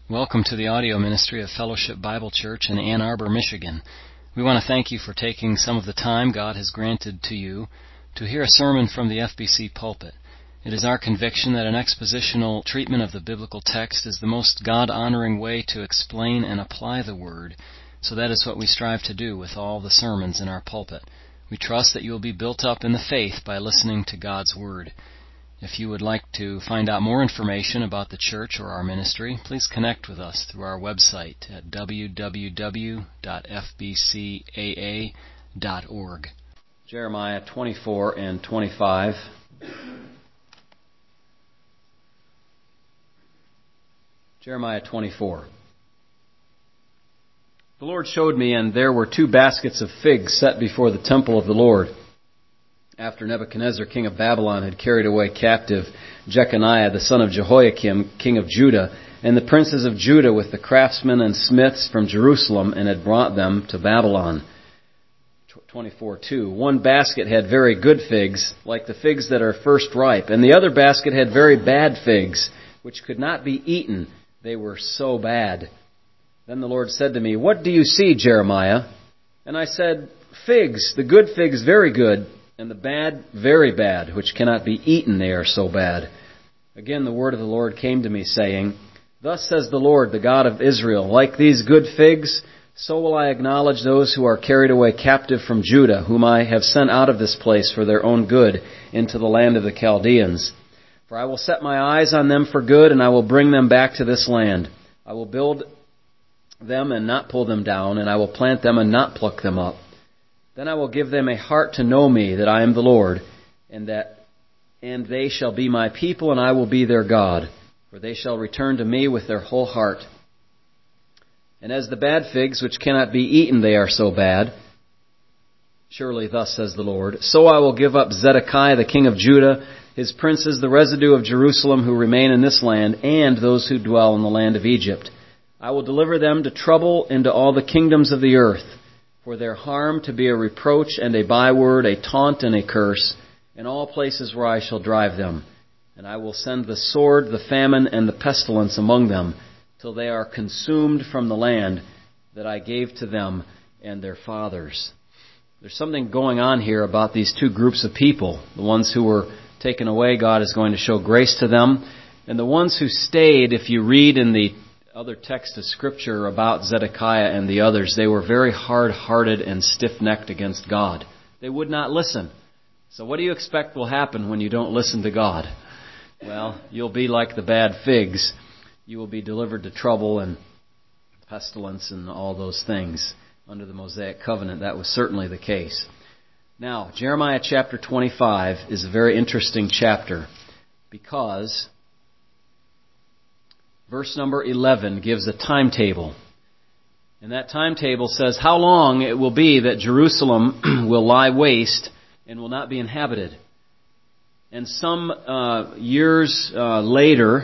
Welcome to the audio ministry of Fellowship Bible Church in Ann Arbor, Michigan. We want to thank you for taking some of the time God has granted to you to hear a sermon from the FBC pulpit. It is our conviction that an expositional treatment of the biblical text is the most God-honoring way to explain and apply the Word, so that is what we strive to do with all the sermons in our pulpit. We trust that you will be built up in the faith by listening to God's Word. If you would like to find out more information about the church or our ministry, please connect with us through our website at www.fbcaa.org. Jeremiah 24 and 25. Jeremiah 24. The Lord showed me, and there were 2 baskets of figs set before the temple of the Lord, after Nebuchadnezzar, king of Babylon, had carried away captive Jeconiah, the son of Jehoiakim, king of Judah, and the princes of Judah with the craftsmen and smiths from Jerusalem, and had brought them to Babylon. 24:2. One basket had very good figs, like the figs that are first ripe, and the other basket had very bad figs, which could not be eaten. They were so bad. Then the Lord said to me, "What do you see, Jeremiah?" And I said, "Figs, the good figs very good, and the bad very bad, which cannot be eaten, they are so bad." Again the word of the Lord came to me, saying, "Thus says the Lord, the God of Israel, like these good figs, so will I acknowledge those who are carried away captive from Judah, whom I have sent out of this place for their own good into the land of the Chaldeans. For I will set my eyes on them for good, and I will bring them back to this land. I will build them and not pull them down, and I will plant them and not pluck them up. Then I will give them a heart to know me, that I am the Lord, and they shall be my people, and I will be their God. For they shall return to me with their whole heart. And as the bad figs, which cannot be eaten, they are so bad. Surely thus says the Lord, so I will give up Zedekiah, the king of Judah, his princes, the residue of Jerusalem who remain in this land, and those who dwell in the land of Egypt. I will deliver them to trouble into all the kingdoms of the earth, for their harm to be a reproach and a byword, a taunt and a curse, in all places where I shall drive them. And I will send the sword, the famine, and the pestilence among them, till they are consumed from the land that I gave to them and their fathers." There's something going on here about these 2 groups of people. The ones who were taken away, God is going to show grace to them. And the ones who stayed, if you read in the other text of Scripture about Zedekiah and the others, they were very hard-hearted and stiff-necked against God. They would not listen. So what do you expect will happen when you don't listen to God? Well, you'll be like the bad figs. You will be delivered to trouble and pestilence and all those things. Under the Mosaic covenant, that was certainly the case. Now, Jeremiah chapter 25 is a very interesting chapter because verse number 11 gives a timetable. And that timetable says how long it will be that Jerusalem will lie waste and will not be inhabited. And some years later,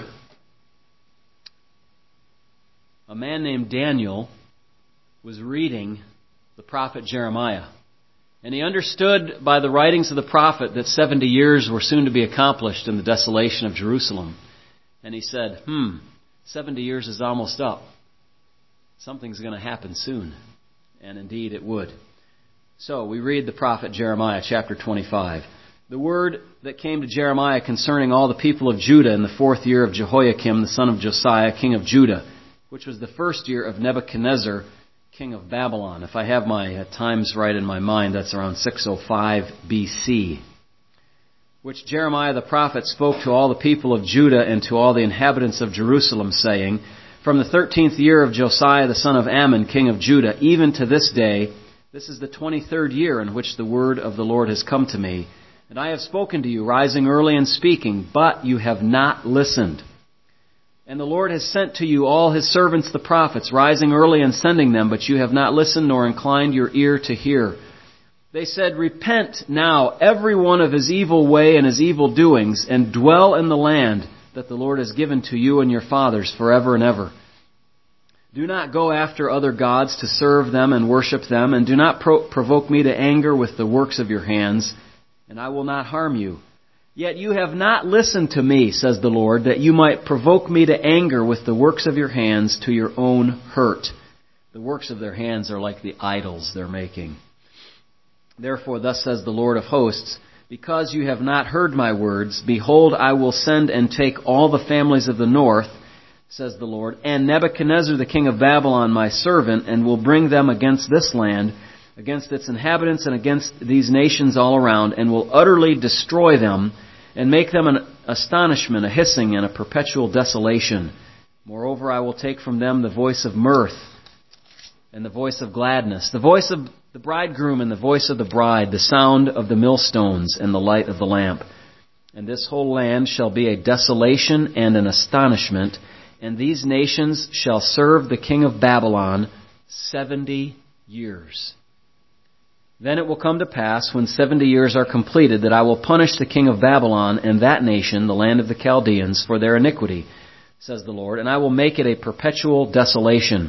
a man named Daniel was reading the prophet Jeremiah. And he understood by the writings of the prophet that 70 years were soon to be accomplished in the desolation of Jerusalem. And he said, 70 years is almost up. Something's going to happen soon. And indeed it would. So we read the prophet Jeremiah chapter 25. The word that came to Jeremiah concerning all the people of Judah in the 4th year of Jehoiakim, the son of Josiah, king of Judah, which was the 1st year of Nebuchadnezzar, king of Babylon. If I have my times right in my mind, that's around 605 BC. Which Jeremiah the prophet spoke to all the people of Judah and to all the inhabitants of Jerusalem, saying, From the 13th year of Josiah the son of Ammon, king of Judah, even to this day, this is the 23rd year in which the word of the Lord has come to me. And I have spoken to you, rising early and speaking, but you have not listened. And the Lord has sent to you all His servants the prophets, rising early and sending them, but you have not listened nor inclined your ear to hear. They said, Repent now, every one of his evil way and his evil doings, and dwell in the land that the Lord has given to you and your fathers forever and ever. Do not go after other gods to serve them and worship them, and do not provoke me to anger with the works of your hands, and I will not harm you. Yet you have not listened to me, says the Lord, that you might provoke me to anger with the works of your hands to your own hurt. The works of their hands are like the idols they're making. Therefore, thus says the Lord of hosts, because you have not heard my words, behold, I will send and take all the families of the north, says the Lord, and Nebuchadnezzar the king of Babylon my servant, and will bring them against this land, against its inhabitants, and against these nations all around, and will utterly destroy them, and make them an astonishment, a hissing, and a perpetual desolation. Moreover, I will take from them the voice of mirth, and the voice of gladness, the voice of the bridegroom and the voice of the bride, the sound of the millstones and the light of the lamp. And this whole land shall be a desolation and an astonishment, and these nations shall serve the king of Babylon 70 years. Then it will come to pass, when 70 years are completed, that I will punish the king of Babylon and that nation, the land of the Chaldeans, for their iniquity, says the Lord, and I will make it a perpetual desolation.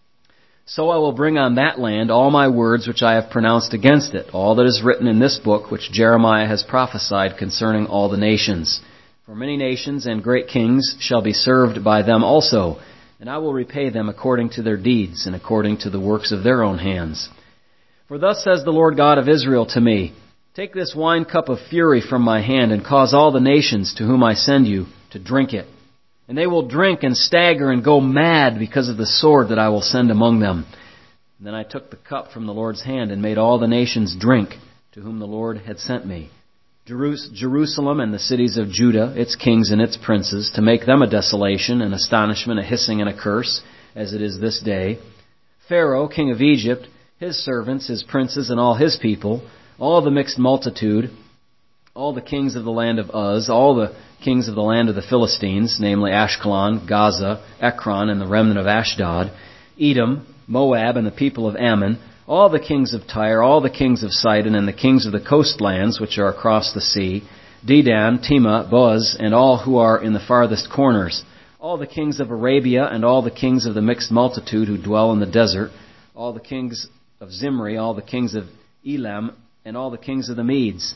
So I will bring on that land all my words which I have pronounced against it, all that is written in this book which Jeremiah has prophesied concerning all the nations. For many nations and great kings shall be served by them also, and I will repay them according to their deeds and according to the works of their own hands. For thus says the Lord God of Israel to me, take this wine cup of fury from my hand, and cause all the nations to whom I send you to drink it. And they will drink and stagger and go mad because of the sword that I will send among them. And then I took the cup from the Lord's hand and made all the nations drink to whom the Lord had sent me. Jerusalem and the cities of Judah, its kings and its princes, to make them a desolation, an astonishment, a hissing, and a curse, as it is this day. Pharaoh, king of Egypt, his servants, his princes, and all his people, all the mixed multitude, all the kings of the land of Uz, all the kings of the land of the Philistines, namely Ashkelon, Gaza, Ekron, and the remnant of Ashdod, Edom, Moab, and the people of Ammon, all the kings of Tyre, all the kings of Sidon, and the kings of the coastlands, which are across the sea, Dedan, Tema, Buz, and all who are in the farthest corners, all the kings of Arabia, and all the kings of the mixed multitude who dwell in the desert, all the kings of Zimri, all the kings of Elam, and all the kings of the Medes,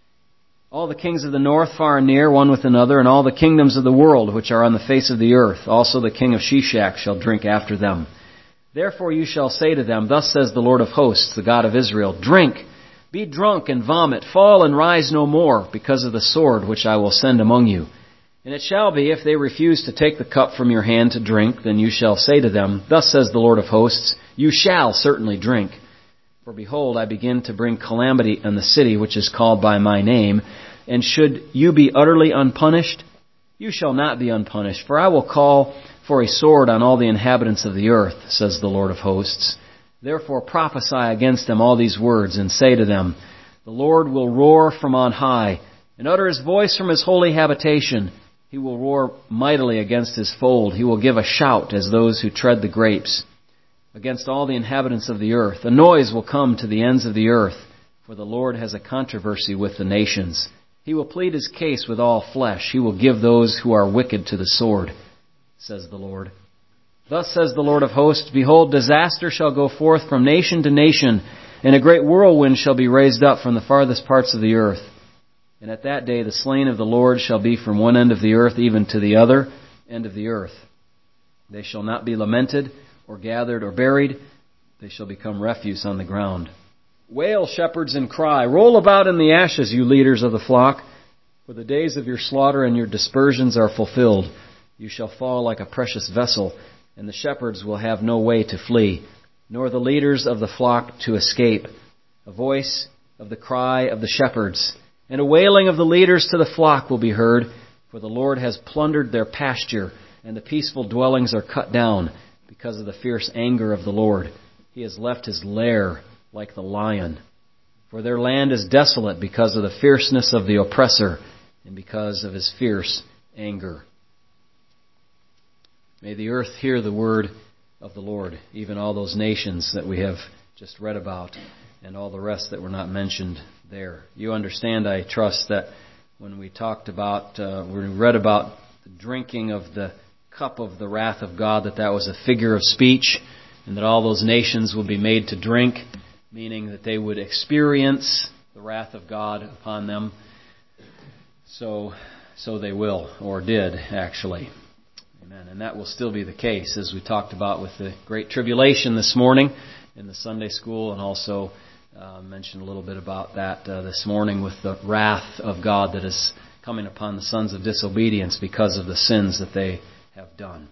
all the kings of the north far and near, one with another, and all the kingdoms of the world which are on the face of the earth. Also the king of Shishak shall drink after them. Therefore you shall say to them, thus says the Lord of hosts, the God of Israel, drink, be drunk and vomit, fall and rise no more, because of the sword which I will send among you. And it shall be, if they refuse to take the cup from your hand to drink, then you shall say to them, thus says the Lord of hosts, you shall certainly drink. For behold, I begin to bring calamity on the city which is called by my name, and should you be utterly unpunished? You shall not be unpunished, for I will call for a sword on all the inhabitants of the earth, says the Lord of hosts. Therefore prophesy against them all these words, and say to them, the Lord will roar from on high, and utter his voice from his holy habitation. He will roar mightily against his fold. He will give a shout as those who tread the grapes. Against all the inhabitants of the earth, a noise will come to the ends of the earth, for the Lord has a controversy with the nations. He will plead his case with all flesh. He will give those who are wicked to the sword, says the Lord. Thus says the Lord of hosts, behold, disaster shall go forth from nation to nation, and a great whirlwind shall be raised up from the farthest parts of the earth. And at that day the slain of the Lord shall be from one end of the earth even to the other end of the earth. They shall not be lamented, or gathered, or buried. They shall become refuse on the ground. Wail, shepherds, and cry. Roll about in the ashes, you leaders of the flock. For the days of your slaughter and your dispersions are fulfilled. You shall fall like a precious vessel, and the shepherds will have no way to flee, nor the leaders of the flock to escape. A voice of the cry of the shepherds, and a wailing of the leaders to the flock will be heard, for the Lord has plundered their pasture, and the peaceful dwellings are cut down, because of the fierce anger of the Lord. He has left his lair like the lion. For their land is desolate because of the fierceness of the oppressor and because of his fierce anger. May the earth hear the word of the Lord, even all those nations that we have just read about and all the rest that were not mentioned there. You understand, I trust, that when we talked about, when we read about the drinking of the cup of the wrath of God, that was a figure of speech, and that all those nations would be made to drink, meaning that they would experience the wrath of God upon them. So they will, or did, actually. Amen. And that will still be the case, as we talked about with the Great Tribulation this morning in the Sunday school, and also mentioned a little bit about that this morning with the wrath of God that is coming upon the sons of disobedience because of the sins that they have done.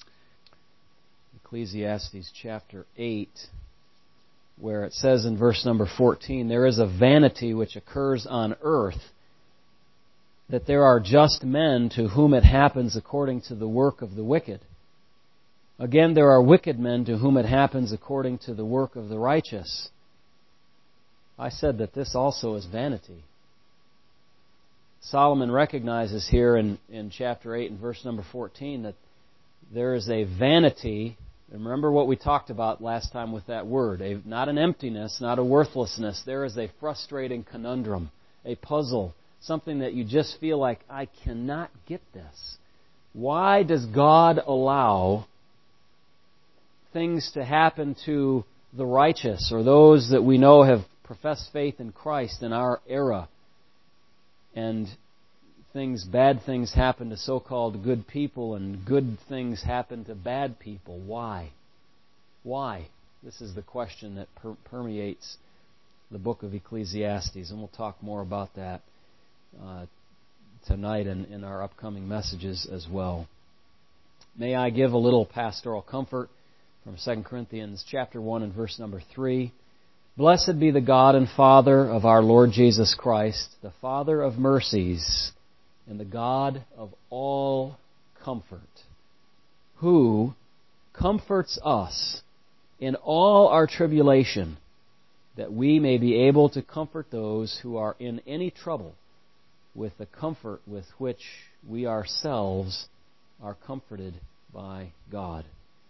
Ecclesiastes chapter 8, where it says in verse number 14, "There is a vanity which occurs on earth, that there are just men to whom it happens according to the work of the wicked. Again, there are wicked men to whom it happens according to the work of the righteous." I said that this also is vanity. Solomon recognizes here in chapter 8 and verse number 14 that there is a vanity. And remember what we talked about last time with that word. Not an emptiness, not a worthlessness. There is a frustrating conundrum, a puzzle, something that you just feel like, I cannot get this. Why does God allow things to happen to the righteous or those that we know have professed faith in Christ in our era, and bad things happen to so-called good people and good things happen to bad people? Why? Why? This is the question that permeates the book of Ecclesiastes, and we'll talk more about that tonight and in our upcoming messages as well. May I give a little pastoral comfort from 2 Corinthians chapter 1 and verse number 3. "Blessed be the God and Father of our Lord Jesus Christ, the Father of mercies and the God of all comfort, who comforts us in all our tribulation, that we may be able to comfort those who are in any trouble with the comfort with which we ourselves are comforted by God."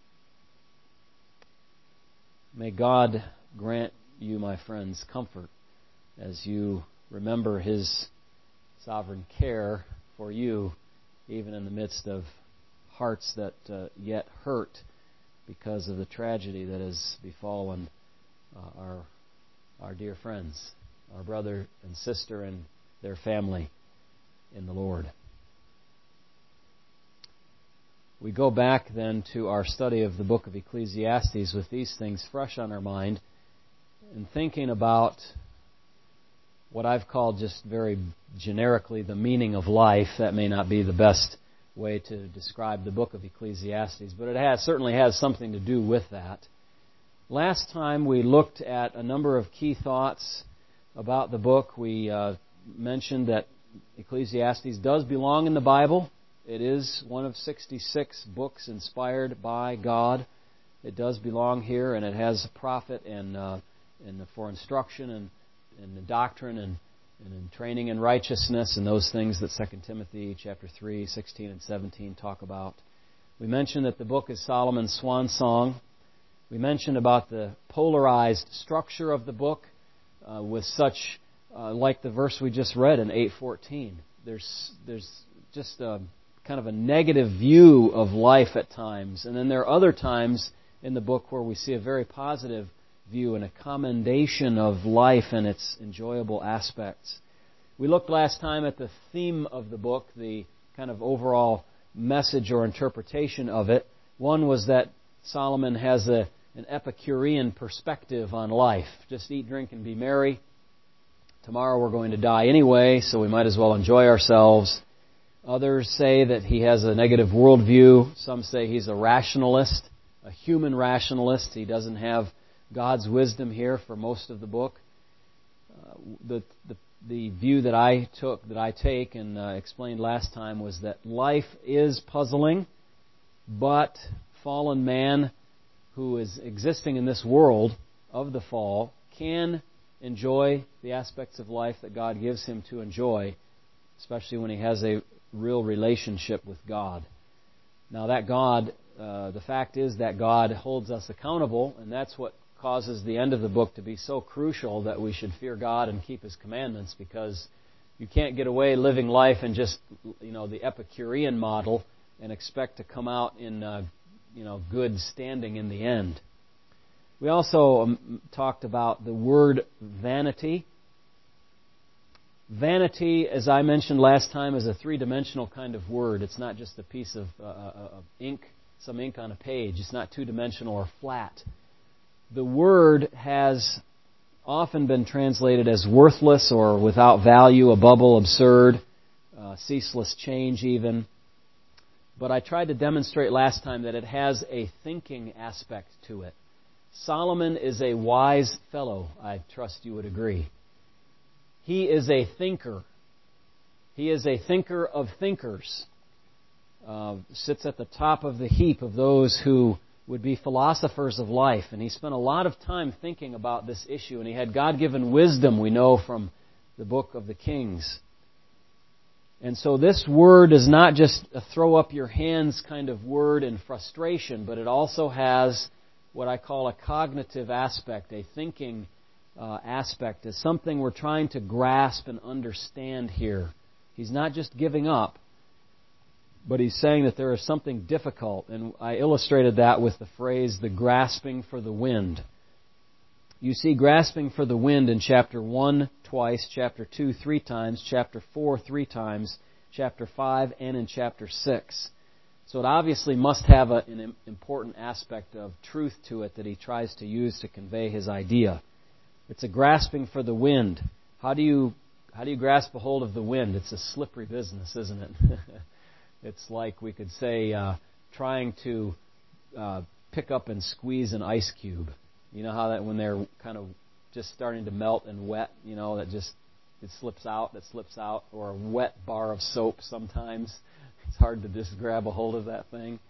May God grant you, my friends, comfort as you remember His sovereign care for you, even in the midst of hearts that yet hurt because of the tragedy that has befallen our dear friends, our brother and sister and their family in the Lord. We go back then to our study of the book of Ecclesiastes with these things fresh on our mind and thinking about what I've called just very generically the meaning of life. That may not be the best way to describe the book of Ecclesiastes, but it certainly has something to do with that. Last time we looked at a number of key thoughts about the book. We mentioned that Ecclesiastes does belong in the Bible. It is one of 66 books inspired by God. It does belong here, and it has a profit and for instruction and the doctrine and in training in righteousness and those things that 2 Timothy chapter 3, 16 and 17 talk about. We mentioned that the book is Solomon's swan song. We mentioned about the polarized structure of the book with such, like the verse we just read in 8:14. There's just a kind of a negative view of life at times. And then there are other times in the book where we see a very positive view and a commendation of life and its enjoyable aspects. We looked last time at the theme of the book, the kind of overall message or interpretation of it. One was that Solomon has an Epicurean perspective on life. Just eat, drink, and be merry. Tomorrow we're going to die anyway, so we might as well enjoy ourselves. Others say that he has a negative worldview. Some say he's a rationalist, a human rationalist. He doesn't have God's wisdom here for most of the book. The view that I take and explained last time was that life is puzzling, but fallen man who is existing in this world of the fall can enjoy the aspects of life that God gives him to enjoy, especially when he has a real relationship with God. Now that God, the fact is that God holds us accountable, and that's what causes the end of the book to be so crucial, that we should fear God and keep His commandments, because you can't get away living life in just, the Epicurean model and expect to come out in, good standing in the end. We also talked about the word vanity. Vanity, as I mentioned last time, is a three-dimensional kind of word. It's not just a piece of ink, some ink on a page. It's not two-dimensional or flat. The word has often been translated as worthless or without value, a bubble, absurd, ceaseless change even. But I tried to demonstrate last time that it has a thinking aspect to it. Solomon is a wise fellow, I trust you would agree. He is a thinker. He is a thinker of thinkers. Sits at the top of the heap of those who would be philosophers of life. And he spent a lot of time thinking about this issue. And he had God-given wisdom, we know from the book of the Kings. And so this word is not just a throw up your hands kind of word in frustration, but it also has what I call a cognitive aspect, a thinking aspect, is something we're trying to grasp and understand here. He's not just giving up, but he's saying that there is something difficult. And I illustrated that with the phrase, the grasping for the wind. You see grasping for the wind in chapter 1 twice, chapter 2 3 times, chapter 4 3 times, chapter 5, and in chapter 6. So it obviously must have an important aspect of truth to it that he tries to use to convey his idea. It's a grasping for the wind. How do you grasp a hold of the wind? It's a slippery business, isn't it? It's like we could say trying to pick up and squeeze an ice cube. You know how that when they're kind of just starting to melt and wet, that just it slips out, or a wet bar of soap sometimes. It's hard to just grab a hold of that thing.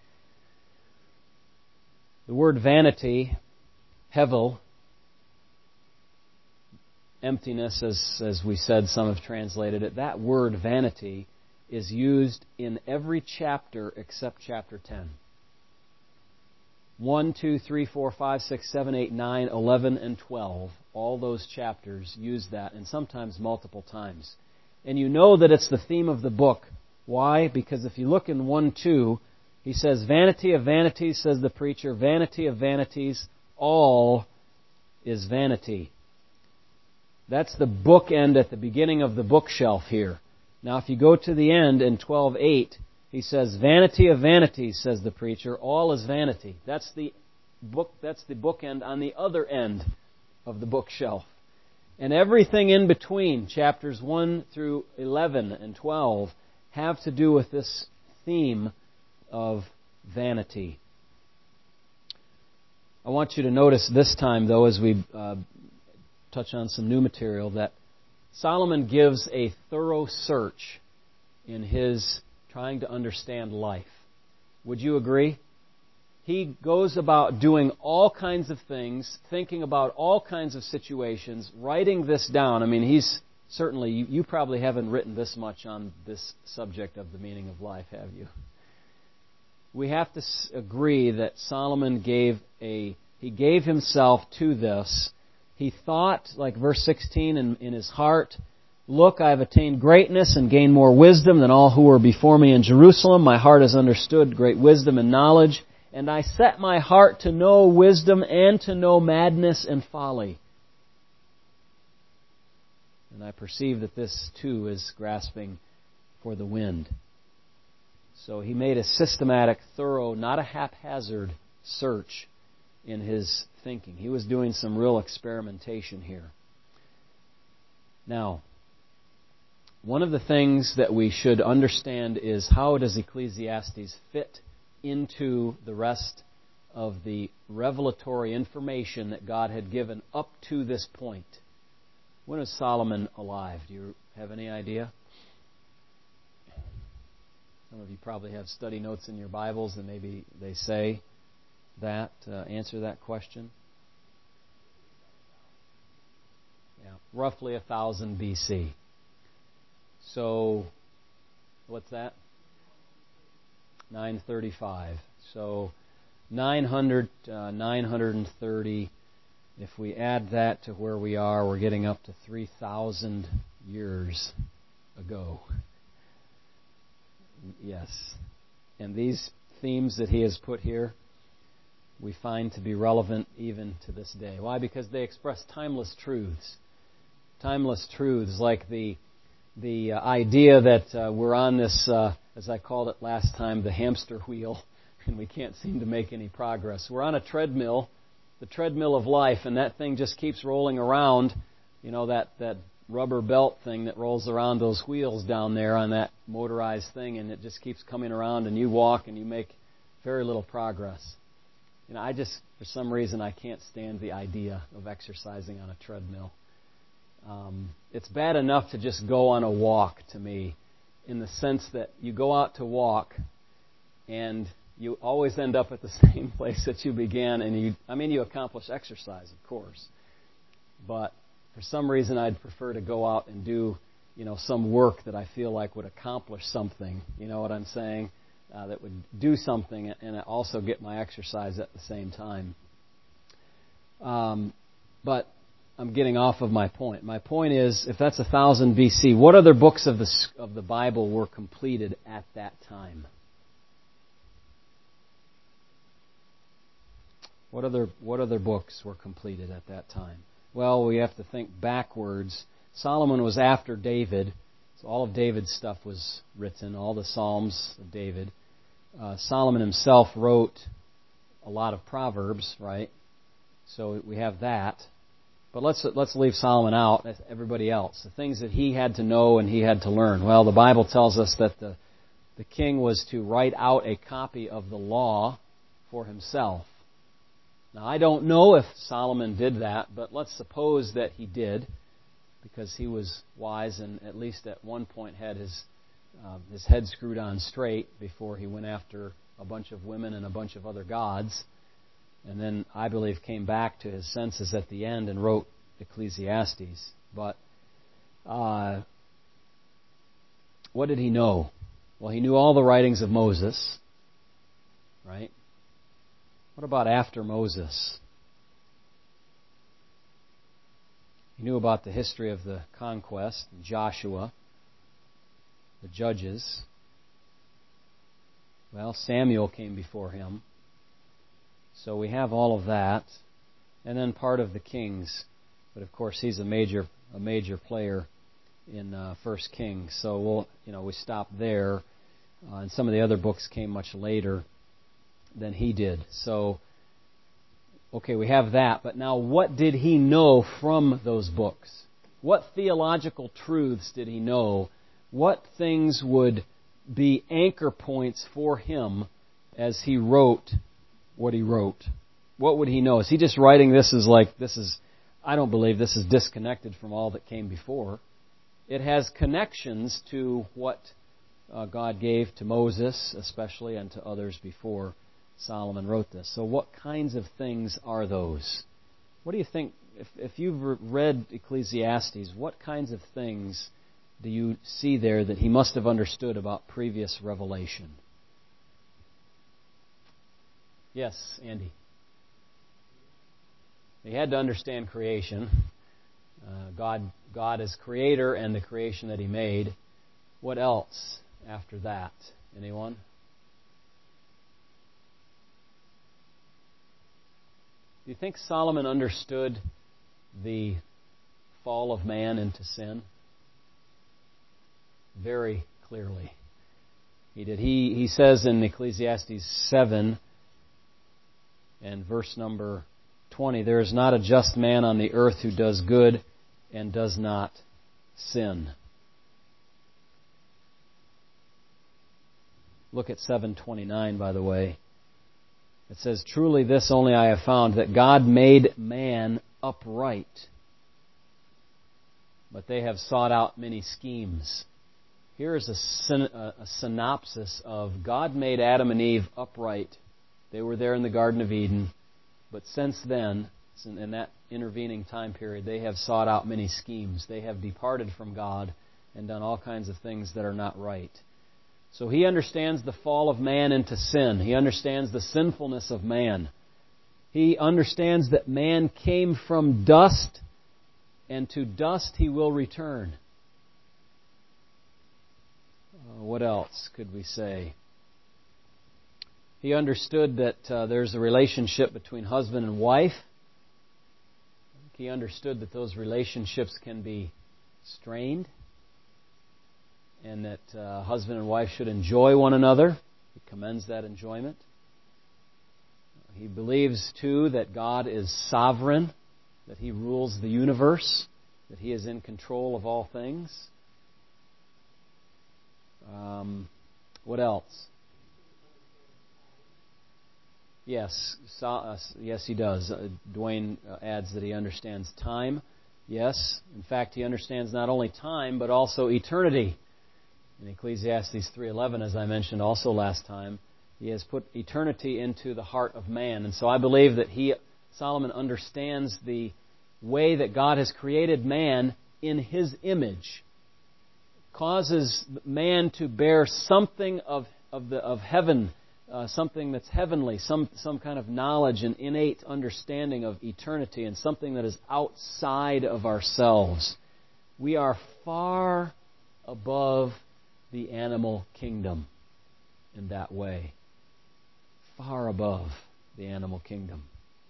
The word vanity, hevel, emptiness, as we said, some have translated it. That word vanity is used in every chapter except chapter 10. 1, 2, 3, 4, 5, 6, 7, 8, 9, 11, and 12. All those chapters use that, and sometimes multiple times. And you know that it's the theme of the book. Why? Because if you look in 1, 2, he says, vanity of vanities, says the preacher, vanity of vanities, all is vanity. That's the bookend at the beginning of the bookshelf here. Now if you go to the end in 12:8, he says, vanity of vanities, says the preacher, all is vanity. That's the bookend on the other end of the bookshelf. And everything in between, chapters 1 through 11 and 12, have to do with this theme of vanity. I want you to notice this time, though, as we touch on some new material, that Solomon gives a thorough search in his trying to understand life. Would you agree? He goes about doing all kinds of things, thinking about all kinds of situations, writing this down. I mean, he's certainly, you probably haven't written this much on this subject of the meaning of life, have you? We have to agree that Solomon gave himself to this. He thought, like verse 16 in his heart, look, I have attained greatness and gained more wisdom than all who were before me in Jerusalem. My heart has understood great wisdom and knowledge, and I set my heart to know wisdom and to know madness and folly. And I perceive that this, too, is grasping for the wind. So he made a systematic, thorough, not a haphazard search in his thinking. He was doing some real experimentation here. Now, one of the things that we should understand is how does Ecclesiastes fit into the rest of the revelatory information that God had given up to this point. When was Solomon alive? Do you have any idea? Some of you probably have study notes in your Bibles and maybe they say that, answer that question. Yeah, roughly 1000 BC. So, what's that? 935. So, 930. If we add that to where we are, we're getting up to 3,000 years ago. Yes. And these themes that he has put here, we find to be relevant even to this day. Why? Because they express timeless truths. Timeless truths like the the idea that we're on this, as I called it last time, the hamster wheel, and we can't seem to make any progress. We're on a treadmill, the treadmill of life, and that thing just keeps rolling around. You know, that rubber belt thing that rolls around those wheels down there on that motorized thing, and it just keeps coming around, and you walk and you make very little progress. You know, I just, for some reason, I can't stand the idea of exercising on a treadmill. It's bad enough to just go on a walk, to me, in the sense that you go out to walk and you always end up at the same place that you began, and you accomplish exercise, of course, but for some reason I'd prefer to go out and do, some work that I feel like would accomplish something, you know what I'm saying, that would do something and also get my exercise at the same time. But I'm getting off of my point. My point is, if that's 1000 BC, what other books of the Bible were completed at that time? What other books were completed at that time? Well, we have to think backwards. Solomon was after David, so all of David's stuff was written, all the Psalms of David. Solomon himself wrote a lot of Proverbs, right? So we have that. But let's leave Solomon out. That's everybody else. The things that he had to know and he had to learn. Well, the Bible tells us that the king was to write out a copy of the law for himself. Now, I don't know if Solomon did that, but let's suppose that he did, because he was wise and at least at one point had his head screwed on straight before he went after a bunch of women and a bunch of other gods. And then, I believe, came back to his senses at the end and wrote Ecclesiastes. But what did he know? Well, he knew all the writings of Moses, right? What about after Moses? He knew about the history of the conquest, Joshua, the judges. Well, Samuel came before him. So we have all of that. And then part of the Kings. But of course, he's a major player in 1 Kings. So we stop there. And some of the other books came much later than he did. So, okay, we have that. But now, what did he know from those books? What theological truths did he know? What things would be anchor points for him as he wrote what he wrote? What would he know? Is he just writing this as I don't believe this is disconnected from all that came before. It has connections to what God gave to Moses, especially, and to others before Solomon wrote this. So what kinds of things are those? What do you think, if you've read Ecclesiastes, what kinds of things do you see there that he must have understood about previous revelation? Yes, Andy. He had to understand creation. God is creator and the creation that he made. What else after that? Anyone? Do you think Solomon understood the fall of man into sin? Very clearly. He did. He says in Ecclesiastes 7 and verse number 20, "There is not a just man on the earth who does good and does not sin." Look at 7:29, by the way. It says, "Truly this only I have found, that God made man upright, but they have sought out many schemes." Here is a synopsis of God made Adam and Eve upright. They were there in the Garden of Eden, but since then, in that intervening time period, they have sought out many schemes. They have departed from God and done all kinds of things that are not right. So he understands the fall of man into sin. He understands the sinfulness of man. He understands that man came from dust, and to dust he will return. What else could we say? He understood that there's a relationship between husband and wife. He understood that those relationships can be strained. and that husband and wife should enjoy one another. He commends that enjoyment. He believes, too, that God is sovereign, that He rules the universe, that He is in control of all things. What else? Yes, yes, he does. Dwayne adds that he understands time. Yes, in fact, he understands not only time, but also eternity. In Ecclesiastes 3:11, as I mentioned also last time, he has put eternity into the heart of man. And so I believe that Solomon understands the way that God has created man in His image, causes man to bear something of heaven, something that's heavenly, some kind of knowledge and innate understanding of eternity, and something that is outside of ourselves. We are far above the animal kingdom in that way. Far above the animal kingdom.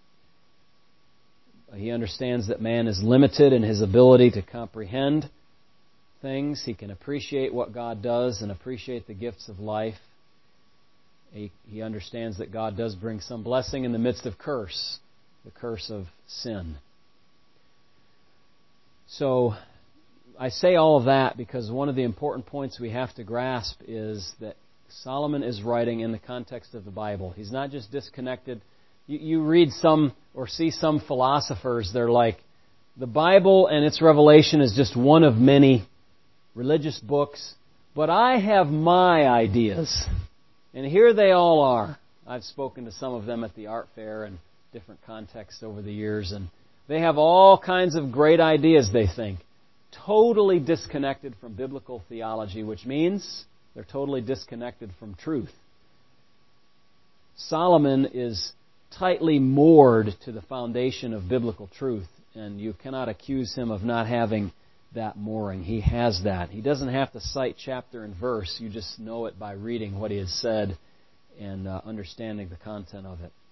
He understands that man is limited in his ability to comprehend things. He can appreciate what God does and appreciate the gifts of life. He understands that God does bring some blessing in the midst of curse, the curse of sin. So, I say all of that because one of the important points we have to grasp is that Solomon is writing in the context of the Bible. He's not just disconnected. You read some or see some philosophers, they're like, the Bible and its revelation is just one of many religious books, but I have my ideas. And here they all are. I've spoken to some of them at the art fair and different contexts over the years, and they have all kinds of great ideas, they think. Totally disconnected from biblical theology, which means they're totally disconnected from truth. Solomon is tightly moored to the foundation of biblical truth, and you cannot accuse him of not having that mooring. He has that. He doesn't have to cite chapter and verse. You just know it by reading what he has said and understanding the content of it.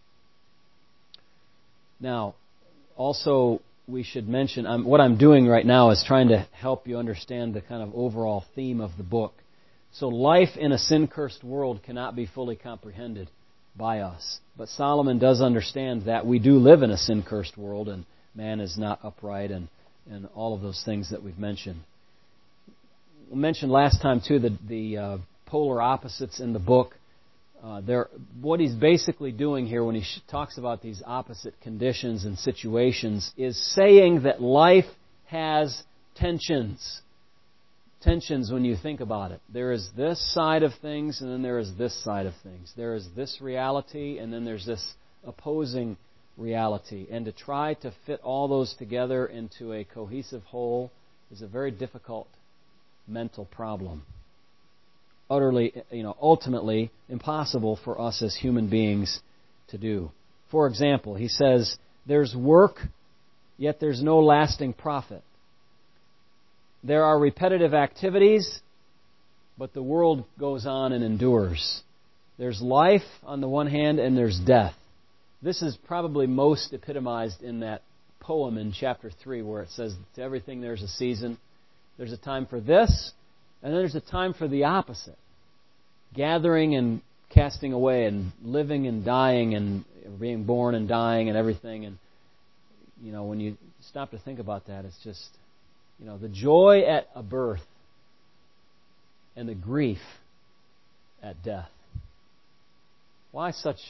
Now, also, we should mention, what I'm doing right now is trying to help you understand the kind of overall theme of the book. So life in a sin-cursed world cannot be fully comprehended by us. But Solomon does understand that we do live in a sin-cursed world, and man is not upright, and all of those things that we've mentioned. We mentioned last time, too, the polar opposites in the book. What he's basically doing here when he talks about these opposite conditions and situations is saying that life has tensions. Tensions when you think about it. There is this side of things, and then there is this side of things. There is this reality, and then there's this opposing reality. And to try to fit all those together into a cohesive whole is a very difficult mental problem. Utterly, ultimately impossible for us as human beings to do. For example, he says, there's work, yet there's no lasting profit. There are repetitive activities, but the world goes on and endures. There's life on the one hand, and there's death. This is probably most epitomized in that poem in chapter 3 where it says, to everything there's a season. There's a time for this, and then there's a time for the opposite. Gathering and casting away, and living and dying, and being born and dying and everything. And, when you stop to think about that, it's just, the joy at a birth and the grief at death. Why such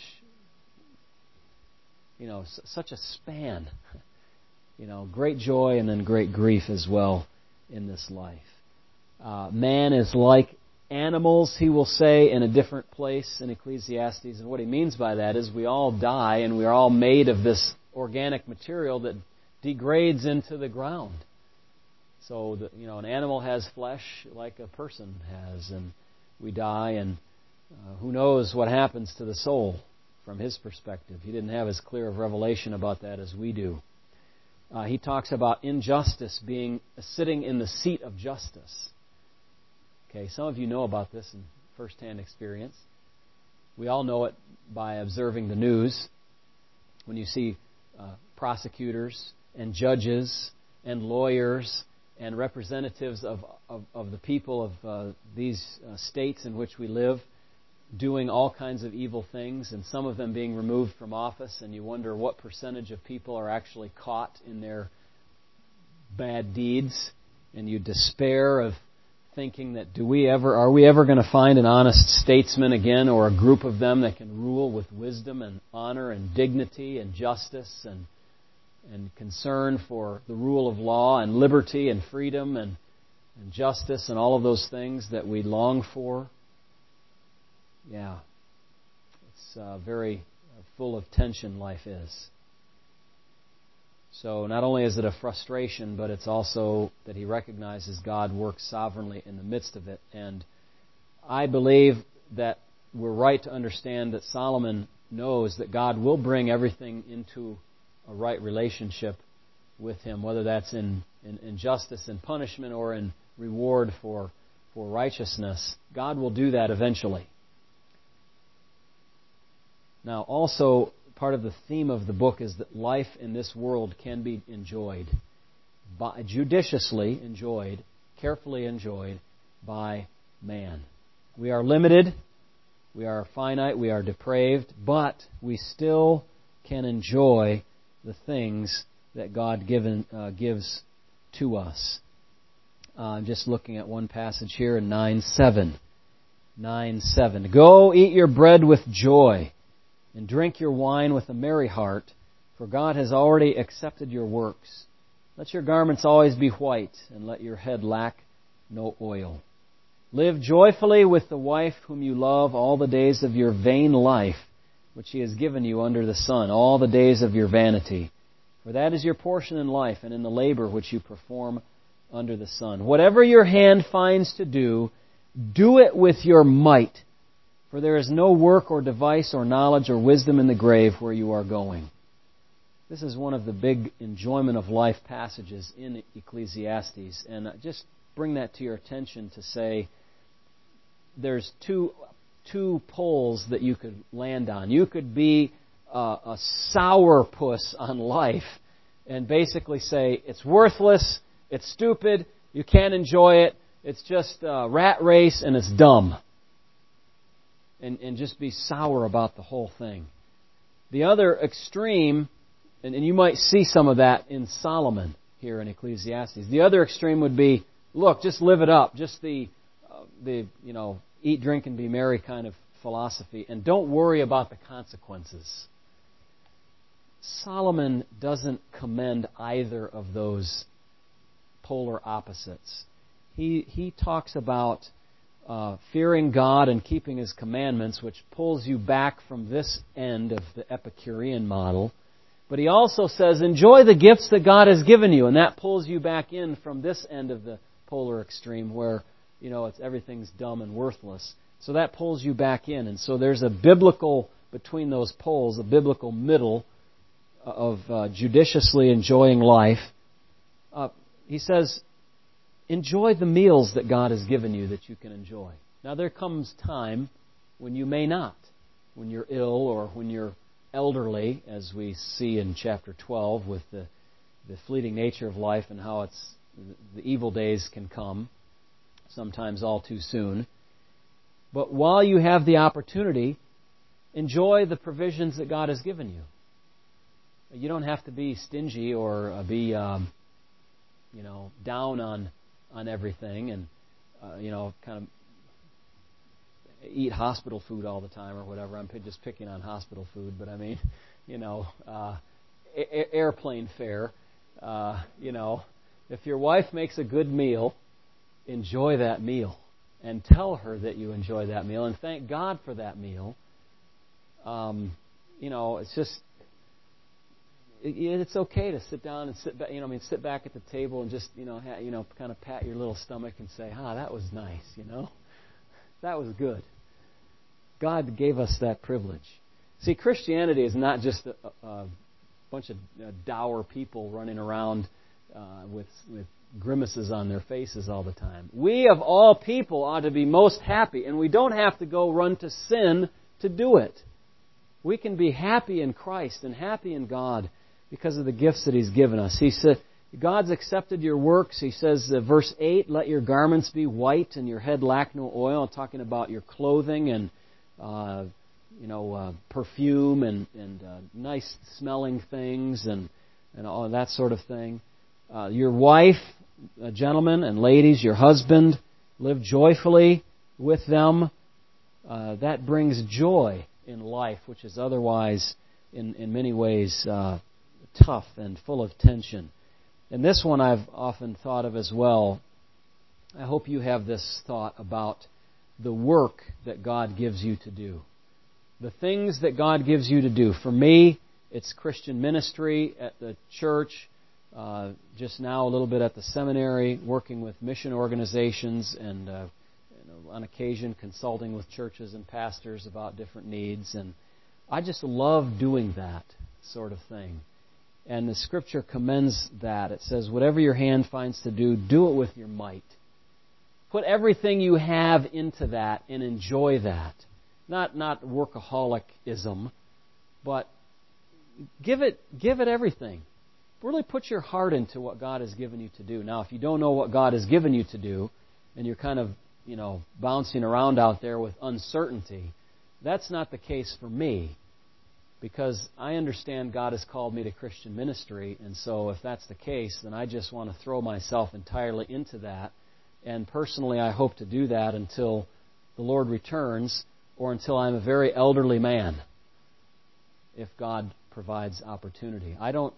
a span? Great joy and then great grief as well in this life. Man is like animals, he will say, in a different place in Ecclesiastes. And what he means by that is we all die, and we are all made of this organic material that degrades into the ground. So, an animal has flesh like a person has, and we die, and who knows what happens to the soul from his perspective. He didn't have as clear of revelation about that as we do. He talks about injustice being sitting in the seat of justice. Okay, some of you know about this in first-hand experience. We all know it by observing the news. When you see prosecutors and judges and lawyers and representatives of the people of these states in which we live doing all kinds of evil things, and some of them being removed from office, and you wonder what percentage of people are actually caught in their bad deeds, and you despair of thinking that are we ever going to find an honest statesman again, or a group of them that can rule with wisdom and honor and dignity and justice and concern for the rule of law and liberty and freedom and justice and all of those things that we long for. Yeah, it's very full of tension, life is. So not only is it a frustration, but it's also that he recognizes God works sovereignly in the midst of it. And I believe that we're right to understand that Solomon knows that God will bring everything into a right relationship with him, whether that's in justice and punishment or in reward for righteousness. God will do that eventually. Now, also, part of the theme of the book is that life in this world can be enjoyed, judiciously enjoyed, carefully enjoyed by man. We are limited, we are finite, we are depraved, but we still can enjoy the things that God gives to us. I'm just looking at one passage here in 9:7. 9:7. Go eat your bread with joy, and drink your wine with a merry heart, for God has already accepted your works. Let your garments always be white, and let your head lack no oil. Live joyfully with the wife whom you love all the days of your vain life, which He has given you under the sun, all the days of your vanity. For that is your portion in life and in the labor which you perform under the sun. Whatever your hand finds to do, do it with your might. For there is no work or device or knowledge or wisdom in the grave where you are going. This is one of the big enjoyment of life passages in Ecclesiastes. And I just bring that to your attention to say there's two poles that you could land on. You could be a sourpuss on life and basically say it's worthless, it's stupid, you can't enjoy it, it's just a rat race and it's dumb. And just be sour about the whole thing. The other extreme, and you might see some of that in Solomon here in Ecclesiastes. The other extreme would be, look, just live it up, just the eat, drink, and be merry kind of philosophy, and don't worry about the consequences. Solomon doesn't commend either of those polar opposites. He talks about fearing God and keeping His commandments, which pulls you back from this end of the Epicurean model. But he also says, enjoy the gifts that God has given you, and that pulls you back in from this end of the polar extreme where, everything's dumb and worthless. So that pulls you back in. And so there's a biblical, between those poles, a biblical middle of judiciously enjoying life. He says, enjoy the meals that God has given you that you can enjoy. Now there comes time when you may not. When you're ill or when you're elderly, as we see in chapter 12 with the fleeting nature of life and how the evil days can come, sometimes all too soon. But while you have the opportunity, enjoy the provisions that God has given you. You don't have to be stingy or be down on everything and kind of eat hospital food all the time or whatever. I'm just picking on hospital food, but I mean, airplane fare. If your wife makes a good meal, enjoy that meal and tell her that you enjoy that meal and thank God for that meal. It's just it's okay to sit down and sit back at the table and just kind of pat your little stomach and say, that was nice, that was good. God gave us that privilege. See, Christianity is not just a bunch of dour people running around with grimaces on their faces all the time. We of all people ought to be most happy, and we don't have to go run to sin to do it. We can be happy in Christ and happy in God because of the gifts that He's given us. He God's accepted your works. He says, verse 8, let your garments be white and your head lack no oil. I'm talking about your clothing and, perfume and nice smelling things and all that sort of thing. Your wife, gentlemen and ladies, your husband, live joyfully with them. That brings joy in life, which is otherwise, in many ways, tough and full of tension. And this one I've often thought of as well. I hope you have this thought about the work that God gives you to do. The things that God gives you to do. For me, it's Christian ministry at the church, just now a little bit at the seminary, working with mission organizations and on occasion consulting with churches and pastors about different needs. And I just love doing that sort of thing. And the Scripture commends that. It says, whatever your hand finds to do, do it with your might. Put everything you have into that and enjoy that. Not workaholicism, but give it everything. Really put your heart into what God has given you to do. Now, if you don't know what God has given you to do, and you're kind of, bouncing around out there with uncertainty, that's not the case for me. Because I understand God has called me to Christian ministry, and so if that's the case, then I just want to throw myself entirely into that. And personally, I hope to do that until the Lord returns, or until I'm a very elderly man, if God provides opportunity. I don't,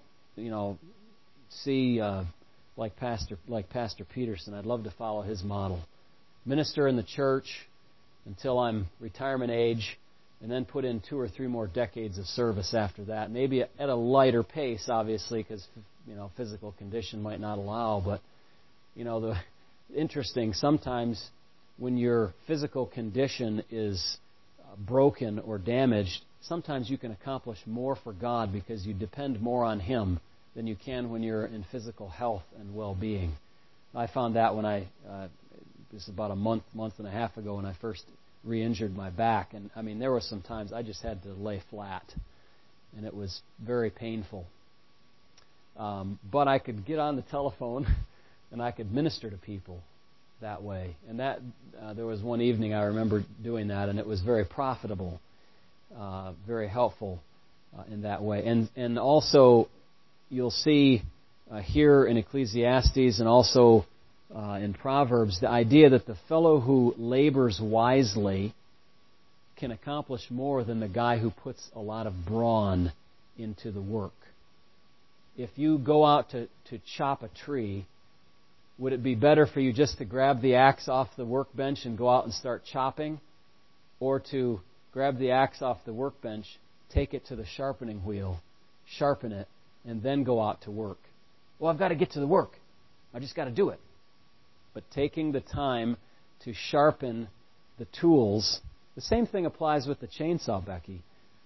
see like Pastor Peterson. I'd love to follow his model. Minister in the church until I'm retirement age, and then put in 2 or 3 more decades of service after that. Maybe at a lighter pace, obviously, because physical condition might not allow. But interesting. Sometimes when your physical condition is broken or damaged, sometimes you can accomplish more for God because you depend more on Him than you can when you're in physical health and well-being. I found that when this is about a month and a half ago when I first re-injured my back. And there were some times I just had to lay flat, and it was very painful. But I could get on the telephone and I could minister to people that way. And that there was one evening I remember doing that, and it was very profitable, very helpful in that way. And also, you'll see here in Ecclesiastes and also in Proverbs, the idea that the fellow who labors wisely can accomplish more than the guy who puts a lot of brawn into the work. If you go out to chop a tree, would it be better for you just to grab the axe off the workbench and go out and start chopping? Or to grab the axe off the workbench, take it to the sharpening wheel, sharpen it, and then go out to work? Well, I've got to get to the work. I just got to do it. But taking the time to sharpen the tools, the same thing applies with the chainsaw, Becky.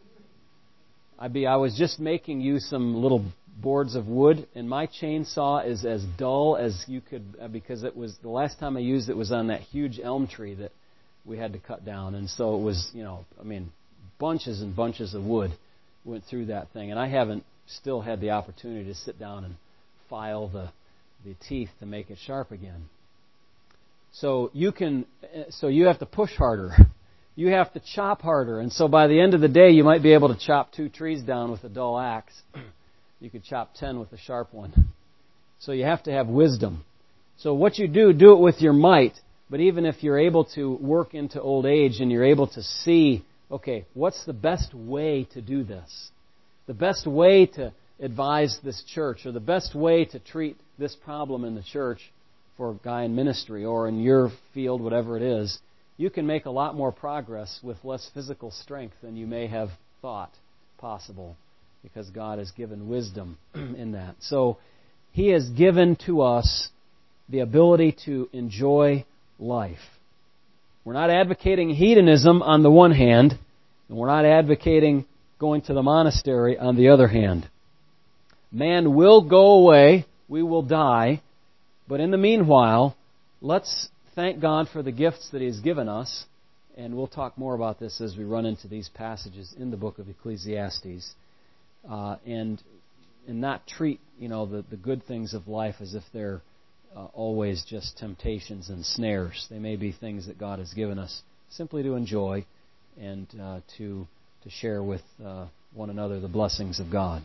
I was just making you some little boards of wood, and my chainsaw is as dull as you could, because it was the last time I used it was on that huge elm tree that we had to cut down, and so it was, bunches and bunches of wood went through that thing, and I haven't still had the opportunity to sit down and file the teeth to make it sharp again. So you have to push harder. You have to chop harder. And so by the end of the day, you might be able to chop 2 trees down with a dull axe. You could chop 10 with a sharp one. So you have to have wisdom. So what you do it with your might. But even if you're able to work into old age and you're able to see, okay, what's the best way to do this? The best way to advise this church, or the best way to treat this problem in the church for a guy in ministry or in your field, whatever it is, you can make a lot more progress with less physical strength than you may have thought possible, because God has given wisdom in that. So He has given to us the ability to enjoy life. We're not advocating hedonism on the one hand, and we're not advocating going to the monastery on the other hand. Man will go away, we will die, but in the meanwhile, let's thank God for the gifts that He has given us, and we'll talk more about this as we run into these passages in the book of Ecclesiastes. And not treat the good things of life as if they're always just temptations and snares. They may be things that God has given us simply to enjoy and to share with one another the blessings of God.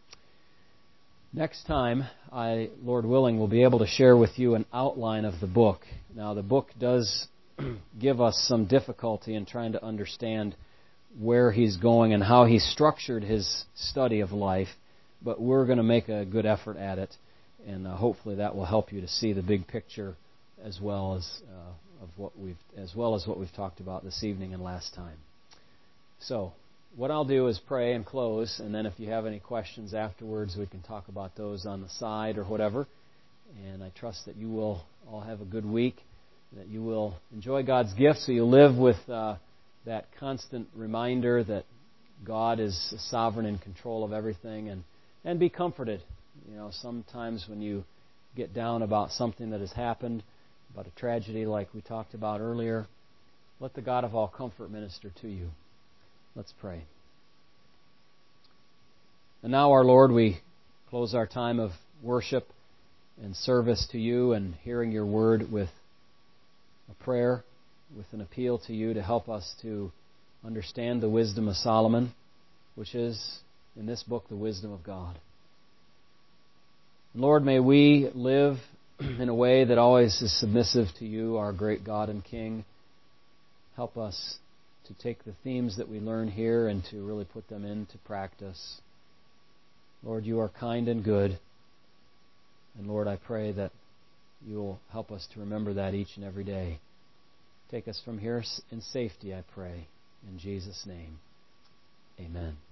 Next time, Lord willing, will be able to share with you an outline of the book. Now, the book does give us some difficulty in trying to understand where he's going and how he structured his study of life, but we're going to make a good effort at it, and hopefully that will help you to see the big picture as well as what we've talked about this evening and last time. So, what I'll do is pray and close, and then if you have any questions afterwards, we can talk about those on the side or whatever. And I trust that you will all have a good week, that you will enjoy God's gifts, so you live with that constant reminder that God is sovereign and in control of everything, and be comforted. Sometimes when you get down about something that has happened, about a tragedy like we talked about earlier, let the God of all comfort minister to you. Let's pray. And now, our Lord, we close our time of worship and service to you and hearing your word with a prayer, with an appeal to you to help us to understand the wisdom of Solomon, which is, in this book, the wisdom of God. Lord, may we live in a way that always is submissive to you, our great God and King. Help us to take the themes that we learn here and to really put them into practice. Lord, you are kind and good. And Lord, I pray that you will help us to remember that each and every day. Take us from here in safety, I pray. In Jesus' name, amen.